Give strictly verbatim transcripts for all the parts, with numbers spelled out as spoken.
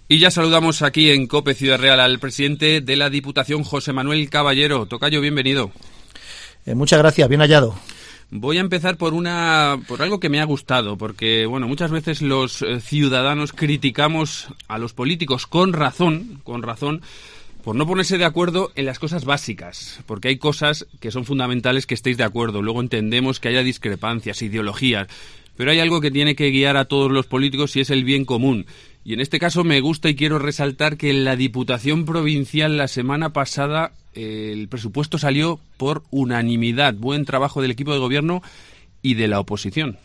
Y ya saludamos aquí en COPE Ciudad Real al presidente de la Diputación, José Manuel Caballero. Tocayo, bienvenido. Eh, muchas gracias, bien hallado. Voy a empezar por una por algo que me ha gustado, porque bueno, muchas veces los eh, ciudadanos criticamos a los políticos con razón, con razón, por no ponerse de acuerdo en las cosas básicas, porque hay cosas que son fundamentales que estéis de acuerdo. Luego entendemos que haya discrepancias, ideologías, pero hay algo que tiene que guiar a todos los políticos y es el bien común. Y en este caso me gusta y quiero resaltar que en la Diputación Provincial la semana pasada eh, el presupuesto salió por unanimidad. Buen trabajo del equipo de gobierno y de la oposición.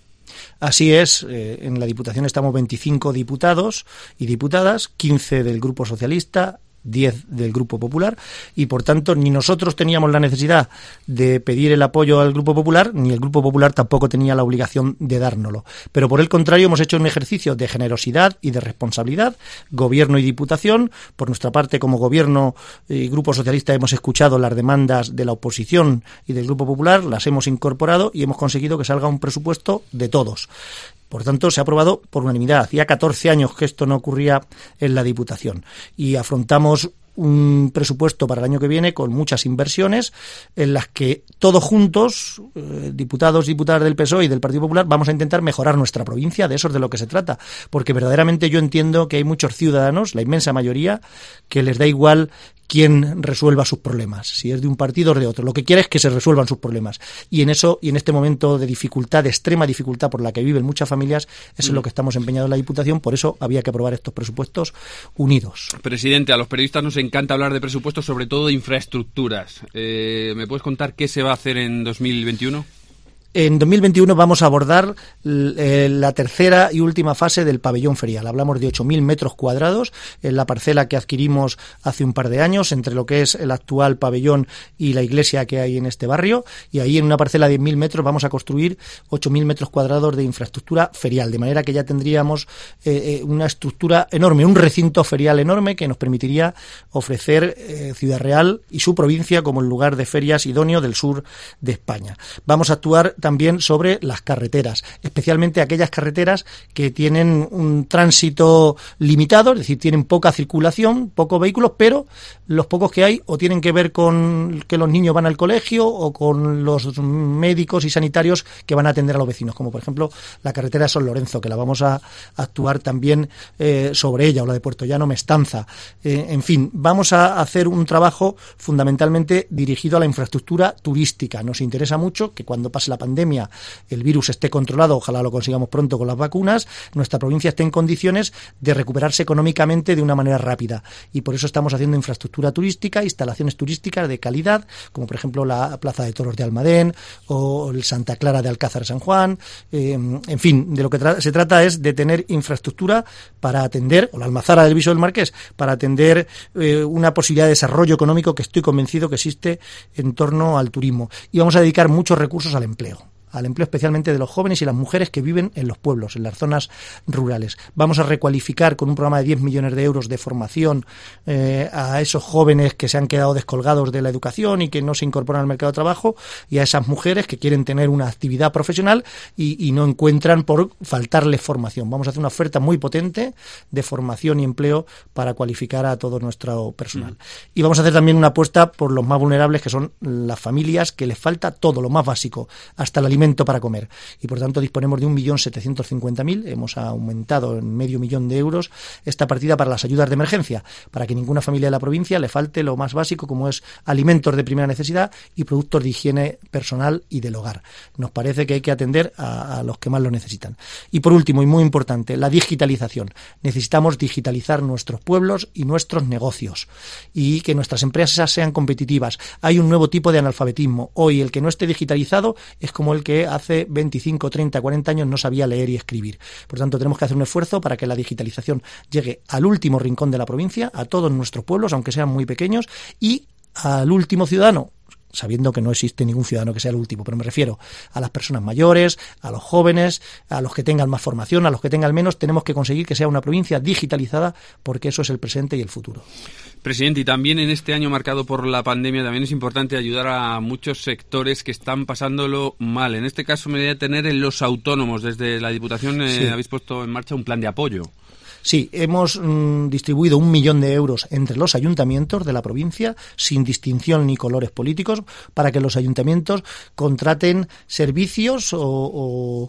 Así es, eh, en la Diputación estamos veinticinco diputados y diputadas, quince del Grupo Socialista, diez del Grupo Popular, y por tanto ni nosotros teníamos la necesidad de pedir el apoyo al Grupo Popular, ni el Grupo Popular tampoco tenía la obligación de dárnoslo. Pero por el contrario hemos hecho un ejercicio de generosidad y de responsabilidad, Gobierno y Diputación. Por nuestra parte, como Gobierno y Grupo Socialista, hemos escuchado las demandas de la oposición y del Grupo Popular, las hemos incorporado y hemos conseguido que salga un presupuesto de todos. Por tanto, se ha aprobado por unanimidad. Hacía catorce años que esto no ocurría en la Diputación. Y afrontamos un presupuesto para el año que viene con muchas inversiones en las que todos juntos, eh, diputados y diputadas del P S O E y del Partido Popular, vamos a intentar mejorar nuestra provincia. De eso es de lo que se trata. Porque verdaderamente yo entiendo que hay muchos ciudadanos, la inmensa mayoría, que les da igual quién resuelva sus problemas, si es de un partido o de otro. Lo que quiere es que se resuelvan sus problemas. Y en eso, y en este momento de dificultad, de extrema dificultad por la que viven muchas familias, eso mm. es lo que estamos empeñados en la Diputación. Por eso había que aprobar estos presupuestos unidos. Presidente, a los periodistas nos encanta hablar de presupuestos, sobre todo de infraestructuras. Eh, ¿Me puedes contar qué se va a hacer en dos mil veintiuno? En dos mil veintiuno vamos a abordar eh, la tercera y última fase del pabellón ferial. Hablamos de ocho mil metros cuadrados en la parcela que adquirimos hace un par de años entre lo que es el actual pabellón y la iglesia que hay en este barrio. Y ahí en una parcela de diez mil metros vamos a construir ocho mil metros cuadrados de infraestructura ferial. De manera que ya tendríamos eh, una estructura enorme, un recinto ferial enorme que nos permitiría ofrecer eh, Ciudad Real y su provincia como el lugar de ferias idóneo del sur de España. Vamos a actuar también sobre las carreteras, especialmente aquellas carreteras que tienen un tránsito limitado, es decir, tienen poca circulación, pocos vehículos, pero los pocos que hay o tienen que ver con que los niños van al colegio o con los médicos y sanitarios que van a atender a los vecinos, como por ejemplo la carretera de San Lorenzo, que la vamos a actuar también eh, sobre ella, o la de Puerto Llano Mestanza. Eh, en fin, vamos a hacer un trabajo fundamentalmente dirigido a la infraestructura turística. Nos interesa mucho que cuando pase la pandemia el virus esté controlado, ojalá lo consigamos pronto con las vacunas, nuestra provincia esté en condiciones de recuperarse económicamente de una manera rápida. Y por eso estamos haciendo infraestructura turística, instalaciones turísticas de calidad, como por ejemplo la Plaza de Toros de Almadén o el Santa Clara de Alcázar de San Juan. Eh, en fin, de lo que tra- se trata es de tener infraestructura para atender, o la Almazara del Viso del Marqués, para atender eh, una posibilidad de desarrollo económico que estoy convencido que existe en torno al turismo. Y vamos a dedicar muchos recursos al empleo. al empleo especialmente de los jóvenes y las mujeres que viven en los pueblos, en las zonas rurales. Vamos a recualificar con un programa de diez millones de euros de formación eh, a esos jóvenes que se han quedado descolgados de la educación y que no se incorporan al mercado de trabajo, y a esas mujeres que quieren tener una actividad profesional y, y no encuentran por faltarles formación. Vamos a hacer una oferta muy potente de formación y empleo para cualificar a todo nuestro personal. Mm. Y vamos a hacer también una apuesta por los más vulnerables, que son las familias que les falta todo, lo más básico, hasta el alimento para comer, y por tanto disponemos de un millón setecientos cincuenta mil, hemos aumentado en medio millón de euros esta partida para las ayudas de emergencia, para que ninguna familia de la provincia le falte lo más básico, como es alimentos de primera necesidad y productos de higiene personal y del hogar. Nos parece que hay que atender a, a los que más lo necesitan. Y por último, y muy importante, la digitalización. Necesitamos digitalizar nuestros pueblos y nuestros negocios, y que nuestras empresas sean competitivas. Hay un nuevo tipo de analfabetismo. Hoy el que no esté digitalizado es como el que hace veinticinco, treinta, cuarenta años no sabía leer y escribir. Por tanto, tenemos que hacer un esfuerzo para que la digitalización llegue al último rincón de la provincia, a todos nuestros pueblos, aunque sean muy pequeños, y al último ciudadano, sabiendo que no existe ningún ciudadano que sea el último, pero me refiero a las personas mayores, a los jóvenes, a los que tengan más formación, a los que tengan menos. Tenemos que conseguir que sea una provincia digitalizada, porque eso es el presente y el futuro. Presidente, y también en este año marcado por la pandemia también es importante ayudar a muchos sectores que están pasándolo mal. En este caso me voy a detener en los autónomos. Desde la Diputación eh, sí. habéis puesto en marcha un plan de apoyo. Sí, hemos mm, distribuido un millón de euros entre los ayuntamientos de la provincia, sin distinción ni colores políticos, para que los ayuntamientos contraten servicios o, o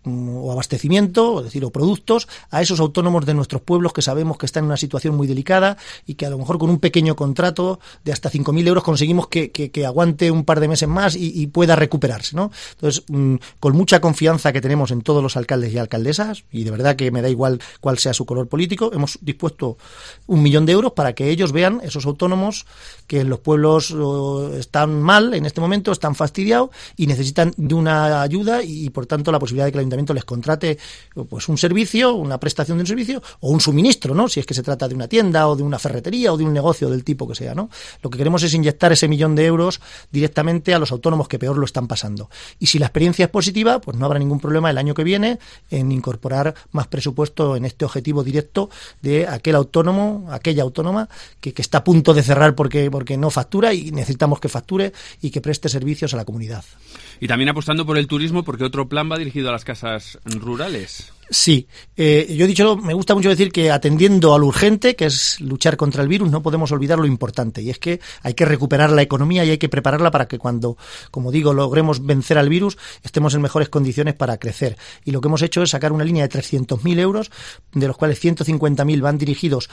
o abastecimiento, es decir, o productos a esos autónomos de nuestros pueblos que sabemos que están en una situación muy delicada y que a lo mejor con un pequeño contrato de hasta cinco mil euros conseguimos que, que, que aguante un par de meses más y, y pueda recuperarse, ¿no? Entonces, mmm, con mucha confianza que tenemos en todos los alcaldes y alcaldesas, y de verdad que me da igual cuál sea su color político, hemos dispuesto un millón de euros para que ellos vean, esos autónomos, que en los pueblos oh, están mal en este momento, están fastidiados y necesitan de una ayuda y, por tanto, la posibilidad de que la les contrate pues un servicio, una prestación de un servicio o un suministro, ¿no? Si es que se trata de una tienda o de una ferretería o de un negocio del tipo que sea, ¿no? Lo que queremos es inyectar ese millón de euros directamente a los autónomos que peor lo están pasando. Y si la experiencia es positiva, pues no habrá ningún problema el año que viene en incorporar más presupuesto en este objetivo directo de aquel autónomo, aquella autónoma que, que está a punto de cerrar porque, porque no factura y necesitamos que facture y que preste servicios a la comunidad. Y también apostando por el turismo, porque otro plan va dirigido a las casas rurales. Sí, eh, yo he dicho, me gusta mucho decir que atendiendo a lo urgente, que es luchar contra el virus, no podemos olvidar lo importante, y es que hay que recuperar la economía y hay que prepararla para que cuando, como digo, logremos vencer al virus, estemos en mejores condiciones para crecer. Y lo que hemos hecho es sacar una línea de trescientos mil euros, de los cuales ciento cincuenta mil van dirigidos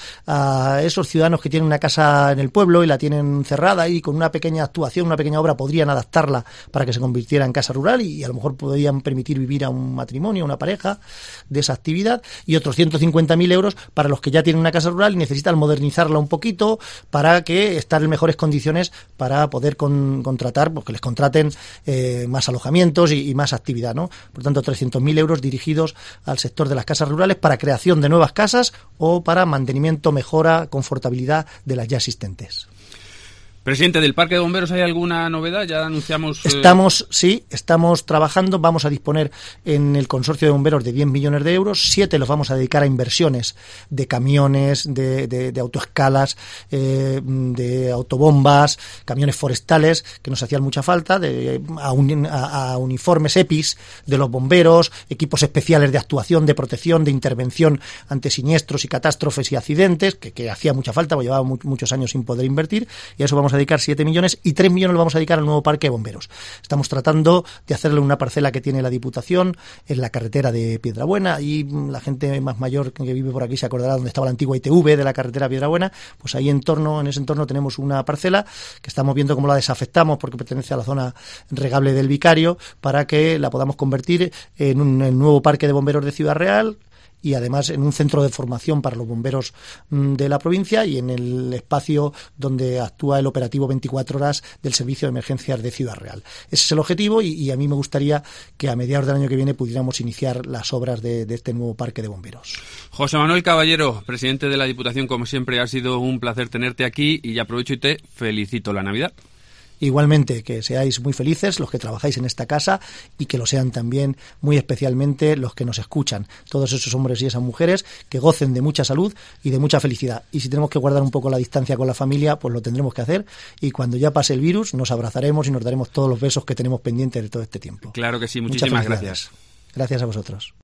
a esos ciudadanos que tienen una casa en el pueblo y la tienen cerrada y con una pequeña actuación, una pequeña obra podrían adaptarla para que se convirtiera en casa rural y a lo mejor podrían permitir vivir a un matrimonio, a una pareja de esa actividad, y otros ciento cincuenta mil euros para los que ya tienen una casa rural y necesitan modernizarla un poquito para que estar en mejores condiciones para poder con, contratar, porque les contraten eh, más alojamientos y, y más actividad, ¿no? Por tanto, trescientos mil euros dirigidos al sector de las casas rurales para creación de nuevas casas o para mantenimiento, mejora, confortabilidad de las ya existentes. Presidente, ¿del Parque de Bomberos hay alguna novedad? Ya anunciamos... Eh... Estamos, sí, estamos trabajando, vamos a disponer en el consorcio de bomberos de diez millones de euros, siete los vamos a dedicar a inversiones de camiones, de, de, de autoescalas, eh, de autobombas, camiones forestales, que nos hacían mucha falta, de, a, un, a, a uniformes EPIs de los bomberos, equipos especiales de actuación, de protección, de intervención ante siniestros y catástrofes y accidentes, que, que hacía mucha falta, porque llevaba mu- muchos años sin poder invertir, y a eso vamos a dedicar siete millones y tres millones lo vamos a dedicar al nuevo parque de bomberos. Estamos tratando de hacerle una parcela que tiene la Diputación en la carretera de Piedrabuena, y la gente más mayor que vive por aquí se acordará donde estaba la antigua I T V de la carretera Piedrabuena, pues ahí en torno, en ese entorno tenemos una parcela que estamos viendo cómo la desafectamos porque pertenece a la zona regable del Vicario para que la podamos convertir en un en nuevo parque de bomberos de Ciudad Real, y además en un centro de formación para los bomberos de la provincia y en el espacio donde actúa el operativo veinticuatro horas del Servicio de Emergencias de Ciudad Real. Ese es el objetivo y, y a mí me gustaría que a mediados del año que viene pudiéramos iniciar las obras de, de este nuevo parque de bomberos. José Manuel Caballero, presidente de la Diputación, como siempre ha sido un placer tenerte aquí y aprovecho y te felicito la Navidad. Igualmente, que seáis muy felices los que trabajáis en esta casa y que lo sean también muy especialmente los que nos escuchan, todos esos hombres y esas mujeres que gocen de mucha salud y de mucha felicidad. Y si tenemos que guardar un poco la distancia con la familia, pues lo tendremos que hacer, y cuando ya pase el virus nos abrazaremos y nos daremos todos los besos que tenemos pendientes de todo este tiempo. Claro que sí, muchísimas gracias. Gracias a vosotros.